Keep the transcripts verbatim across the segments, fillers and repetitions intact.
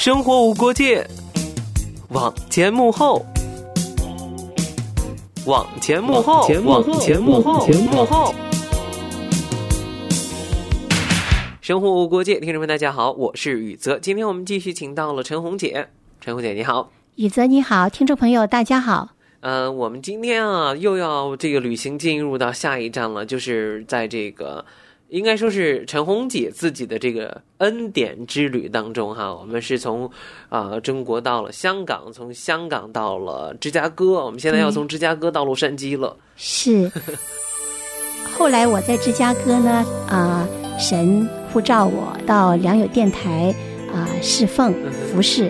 生活无国界，网前幕后，网前幕后，网前幕后，前幕后，前幕后。生活无国界，听众们大家好，我是宇泽。今天我们继续请到了陈红姐，陈红姐你好。 宇泽你好，听众朋友大家好。 呃，我们今天啊又要这个旅行进入到下一站了，就是在这个应该说是陈红姐自己的这个恩典之旅当中哈，我们是从啊、呃、中国到了香港，从香港到了芝加哥，我们现在要从芝加哥到洛杉矶了。 是。后来我在芝加哥呢，啊、呃，神呼召我到良友电台啊、呃、侍奉服侍。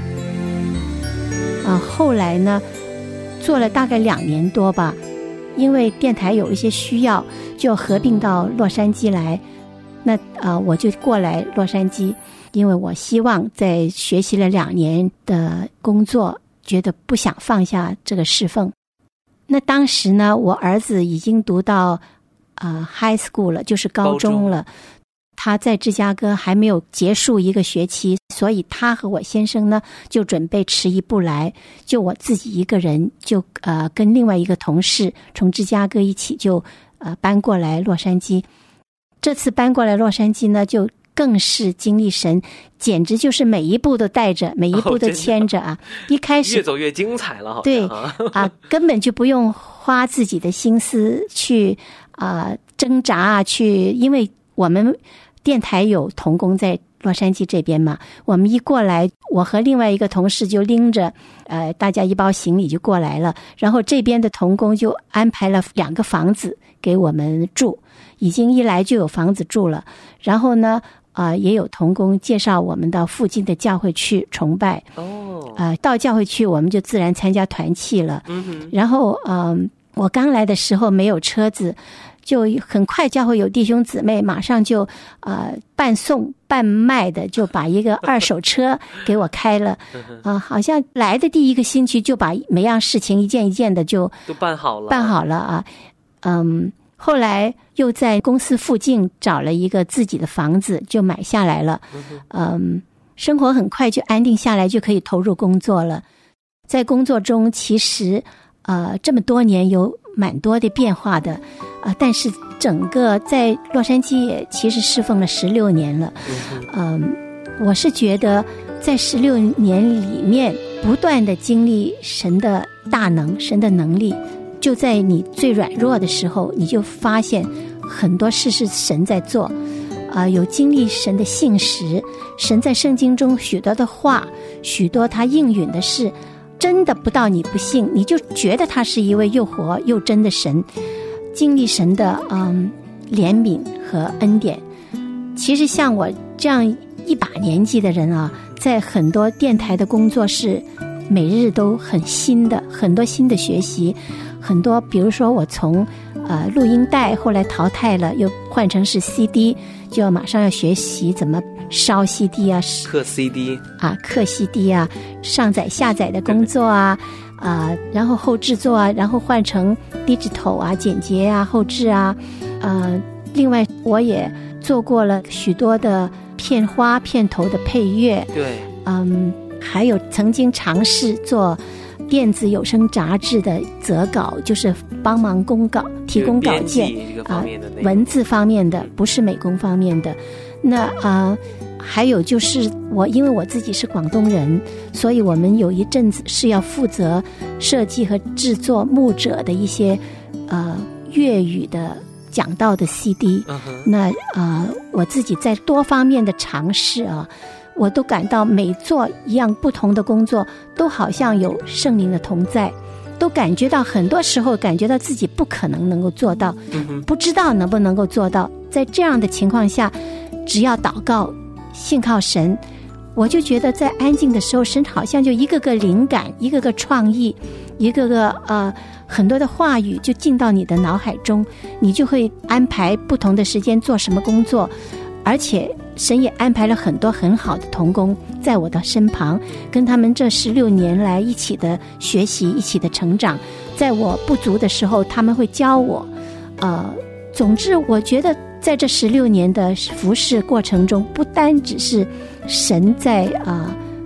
啊、呃，后来呢，做了大概两年多吧，因为电台有一些需要，就合并到洛杉矶来。那啊、呃，我就过来洛杉矶，因为我希望在学习了两年的工作，觉得不想放下这个侍奉。那当时呢，我儿子已经读到呃 high school 了，就是高中了。他在芝加哥还没有结束一个学期，所以他和我先生呢就准备迟一步来，就我自己一个人就呃跟另外一个同事从芝加哥一起就呃搬过来洛杉矶。这次搬过来洛杉矶呢，就更是经历神，简直就是每一步都带着，每一步都牵着啊！哦、一开始越走越精彩了，好像对啊，根本就不用花自己的心思去啊、呃、挣扎啊，去，因为我们电台有同工在洛杉矶这边嘛，我们一过来，我和另外一个同事就拎着呃大家一包行李就过来了，然后这边的同工就安排了两个房子给我们住，已经一来就有房子住了，然后呢啊、呃，也有同工介绍我们到附近的教会去崇拜哦，啊、呃，到教会去我们就自然参加团契了，嗯哼，然后嗯、呃，我刚来的时候没有车子。就很快教会有弟兄姊妹马上就呃半送半卖的就把一个二手车给我开了啊、呃，好像来的第一个星期就把每样事情一件一件的就都办好了办好了啊。嗯，后来又在公司附近找了一个自己的房子就买下来了，嗯，生活很快就安定下来，就可以投入工作了。在工作中其实呃这么多年有蛮多的变化的啊、呃，但是整个在洛杉矶也其实侍奉了十六年了，嗯、呃，我是觉得在十六年里面不断的经历神的大能，神的能力，就在你最软弱的时候，你就发现很多事是神在做，啊、呃，有经历神的信实，神在圣经中许多的话，许多他应允的事。真的不到你不信，你就觉得他是一位又活又真的神，经历神的嗯怜悯和恩典。其实像我这样一把年纪的人啊，在很多电台的工作是每日都很新的，很多新的学习，很多比如说我从呃录音带后来淘汰了，又换成是 C D， 就要马上要学习怎么烧 C D 啊， 刻 C D 啊，刻 C D 啊，上载下载的工作啊，啊，然后后制作啊，然后换成 digital 啊，剪辑啊，后制啊，呃，另外我也做过了许多的片花、片头的配乐， 对， 嗯，还有曾经尝试做电子有声杂志的择稿，就是帮忙公稿、提供稿件啊、呃，文字方面的，不是美工方面的。那啊、呃，还有就是我，因为我自己是广东人，所以我们有一阵子是要负责设计和制作牧者的一些呃粤语的讲道的 C D。Uh-huh. 那啊、呃，我自己在多方面的尝试啊，我都感到每做一样不同的工作，都好像有圣灵的同在。都感觉到很多时候感觉到自己不可能能够做到，不知道能不能够做到。在这样的情况下，只要祷告信靠神，我就觉得在安静的时候，神好像就一个个灵感，一个个创意，一个个呃很多的话语就进到你的脑海中，你就会安排不同的时间做什么工作。而且神也安排了很多很好的同工在我的身旁，跟他们这十六年来一起的学习，一起的成长，在我不足的时候他们会教我。呃，总之我觉得在这十六年的服事过程中，不单只是神在啊、呃、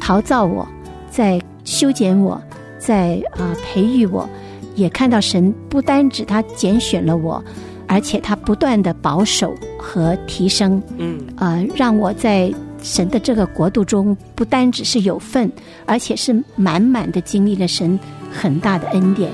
陶造我，在修剪我，在啊、呃、培育我，也看到神不单指他拣选了我，而且他不断的保守和提升， 嗯， 呃，让我在神的这个国度中不单只是有份，而且是满满的经历了神很大的恩典。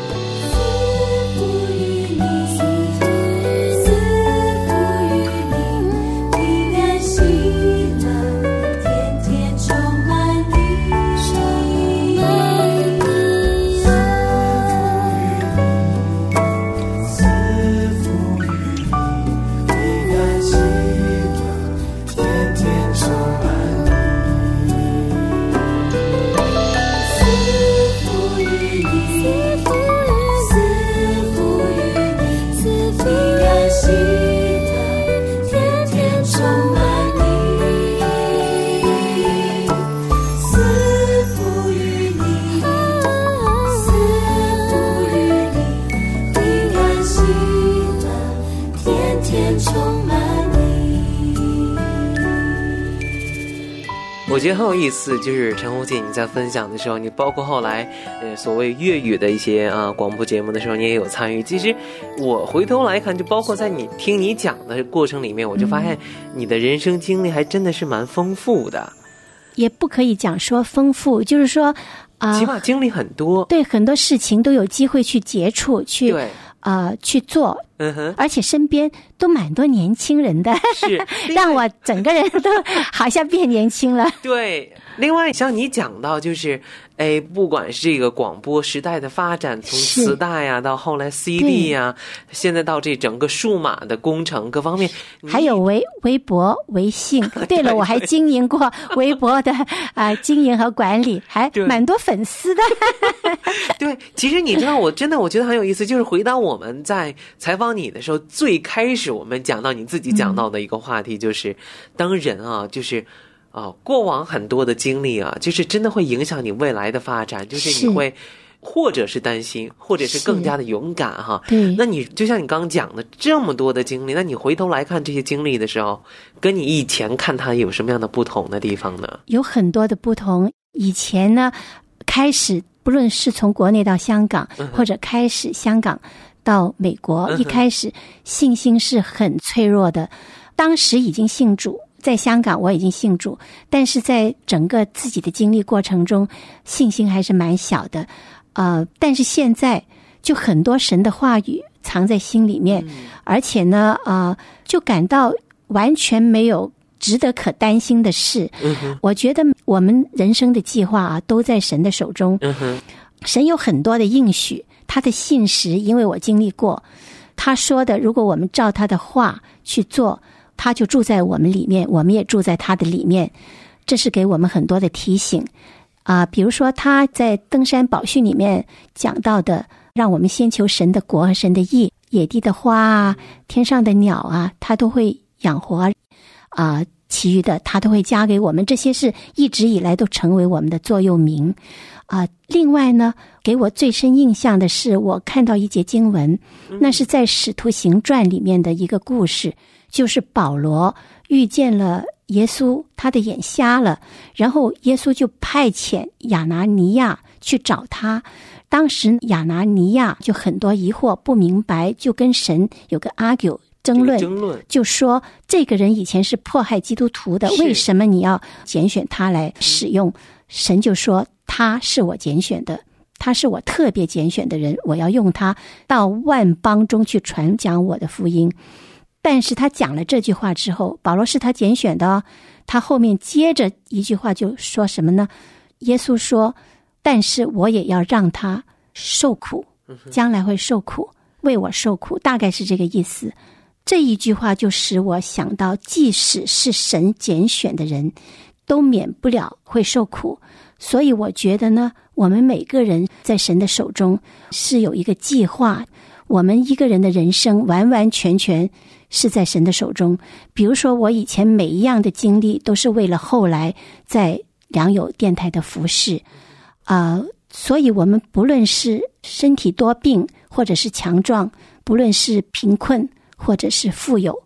我觉得很有意思，就是陈红姐你在分享的时候，你包括后来呃所谓粤语的一些啊广播节目的时候，你也有参与。其实我回头来看，就包括在你听你讲的过程里面，我就发现你的人生经历还真的是蛮丰富的。 也不可以讲说丰富，就是说啊、呃， 起码经历很多， 对很多事情都有机会去接触，去对啊、呃、去做。 嗯哼， 而且身边都蛮多年轻人的， 是让我整个人都好像变年轻了。 对，另外像你讲到就是，哎，不管是这个广播时代的发展，从磁带呀、啊、到后来 C D 呀、啊，现在到这整个数码的工程各方面， 还有微微博、微信。对了，我还经营过微博的啊、呃、经营和管理，还蛮多粉丝的。 对，其实你知道，我真的我觉得很有意思，就是回到我们在采访你的时候，最开始我们讲到你自己讲到的一个话题，就是、嗯、当人啊，就是啊、呃，过往很多的经历啊，就是真的会影响你未来的发展，就是你会或者是担心，或者是更加的勇敢哈。 对， 那你就像你刚刚讲的这么多的经历，那你回头来看这些经历的时候，跟你以前看它有什么样的不同的地方呢？ 有很多的不同。以前呢，开始不论是从国内到香港，嗯、或者开始香港到美国，一开始信心是很脆弱的。当时已经信主，在香港我已经信主，但是在整个自己的经历过程中，信心还是蛮小的。呃，但是现在就很多神的话语藏在心里面，嗯、而且呢，呃，就感到完全没有值得可担心的事。嗯、我觉得我们人生的计划啊，都在神的手中。嗯、神有很多的应许。他的信实，因为我经历过，他说的，如果我们照他的话去做，他就住在我们里面，我们也住在他的里面。这是给我们很多的提醒啊、呃，比如说他在登山宝训里面讲到的，让我们先求神的国和神的义，野地的花啊，天上的鸟啊，他都会养活啊、呃，其余的他都会加给我们，这些是一直以来都成为我们的座右铭。啊、呃，另外呢，给我最深印象的是，我看到一节经文，那是在《使徒行传》里面的一个故事，就是保罗遇见了耶稣，他的眼瞎了，然后耶稣就派遣亚拿尼亚去找他。当时亚拿尼亚就很多疑惑，不明白，就跟神有个 argue 争论， 争论就说这个人以前是迫害基督徒的，为什么你要拣选他来使用？神就说他是我拣选的，他是我特别拣选的人，我要用他到万邦中去传讲我的福音。但是他讲了这句话之后，保罗是他拣选的、哦、他后面接着一句话就说什么呢？耶稣说，但是我也要让他受苦，将来会受苦，为我受苦，大概是这个意思。这一句话就使我想到，即使是神拣选的人都免不了会受苦。所以我觉得呢，我们每个人在神的手中是有一个计划，我们一个人的人生完完全全是在神的手中。比如说我以前每一样的经历都是为了后来在良友电台的服事啊、呃，所以我们不论是身体多病或者是强壮，不论是贫困或者是富有，不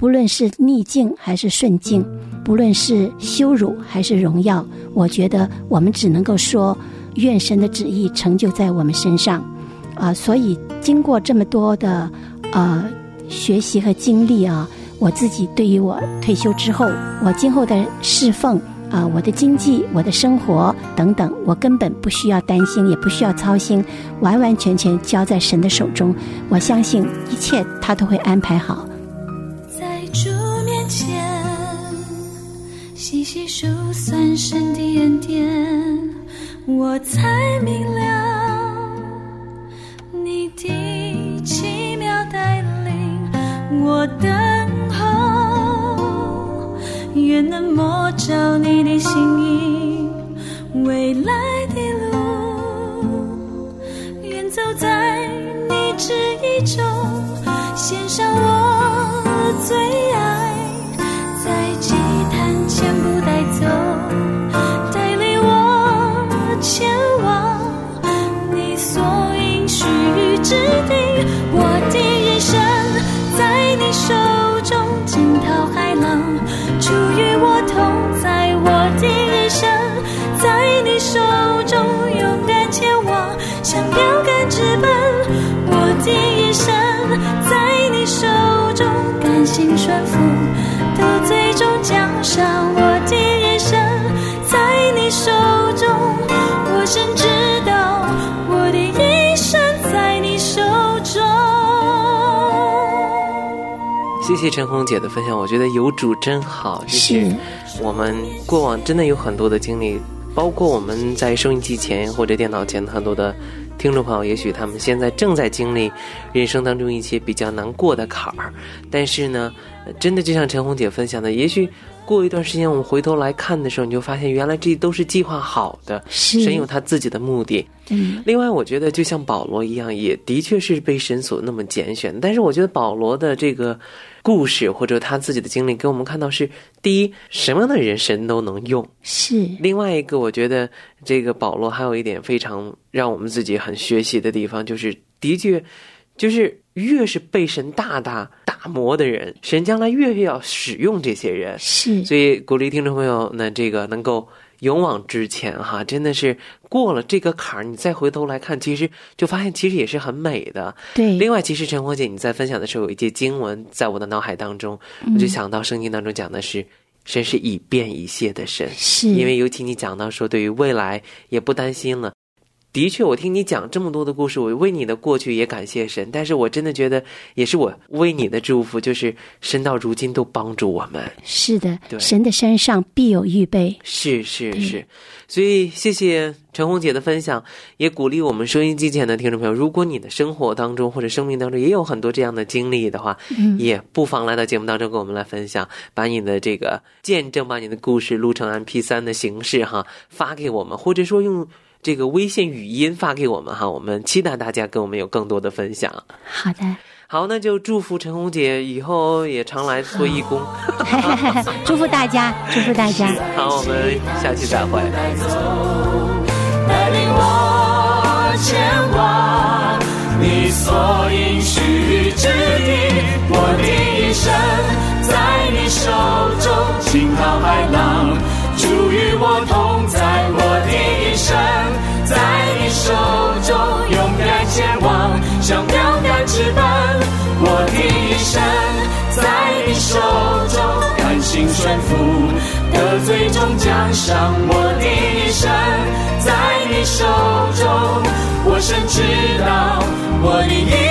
不论是逆境还是顺境，不论是羞辱还是荣耀，我觉得我们只能够说愿神的旨意成就在我们身上啊、呃。所以经过这么多的呃学习和经历啊，我自己对于我退休之后我今后的侍奉啊、呃，我的经济，我的生活等等，我根本不需要担心，也不需要操心，完完全全交在神的手中。我相信一切他都会安排好。 在主面前细细数算神的恩典，我才明了你的奇妙带领，我等候愿能摸着你的心意，未来的路愿走在你旨意中，献上我最爱，在祭坛前不带走，带领我前往你所应许之地。我的人生在你手中，惊涛骇浪主与我同在，我的人生在你手中，勇敢前往向标杆直奔，我的人生在你手中，甘心顺服得最终奖赏，我的人生在你手中，我深知道我的一生在你手中。 谢谢陈红姐的分享，我觉得有主真好，就是我们过往真的有很多的经历，包括我们在收音机前或者电脑前很多的听众朋友，也许他们现在正在经历人生当中一些比较难过的坎儿，但是呢真的就像陈红姐分享的，也许过一段时间我们回头来看的时候，你就发现原来这都是计划好的，神有他自己的目的。嗯，另外我觉得就像保罗一样，也的确是被神所那么拣选，但是我觉得保罗的这个故事或者他自己的经历给我们看到是，第一，什么样的人神都能用， 是另外一个我觉得这个保罗还有一点非常让我们自己很学习的地方，就是的确就是越是被神大大打磨的人，神将来越要使用这些人， 是， 所以鼓励听众朋友呢，这个能够勇往直前哈，真的是过了这个坎儿，你再回头来看，其实就发现其实也是很美的。 对， 另外其实陈红姐你在分享的时候有一节经文在我的脑海当中、嗯、我就想到圣经当中讲的是神是以变以谢的神， 是因为尤其你讲到说对于未来也不担心了，的确我听你讲这么多的故事，我为你的过去也感谢神，但是我真的觉得也是我为你的祝福，就是神到如今都帮助我们。 是的，神的山上必有预备， 是是是。所以谢谢陈红姐的分享，也鼓励我们收音机前的听众朋友，如果你的生活当中或者生命当中也有很多这样的经历的话、嗯、也不妨来到节目当中跟我们来分享，把你的这个见证，把你的故事录成 M P 三 的形式哈发给我们，或者说用这个微信语音发给我们哈，我们期待大家跟我们有更多的分享。 好的， 好，那就祝福陈红姐以后也常来做义工。 祝福大家，祝福大家。 好，我们下期再会。 带领我前往你所应许之地，我的一生在你手中，惊涛骇浪主与我同在，我的一生在你手中，勇敢前往向标杆直奔，我的一生在你手中，甘心顺服得最终奖赏，我的一生在你手中，我深知道我的一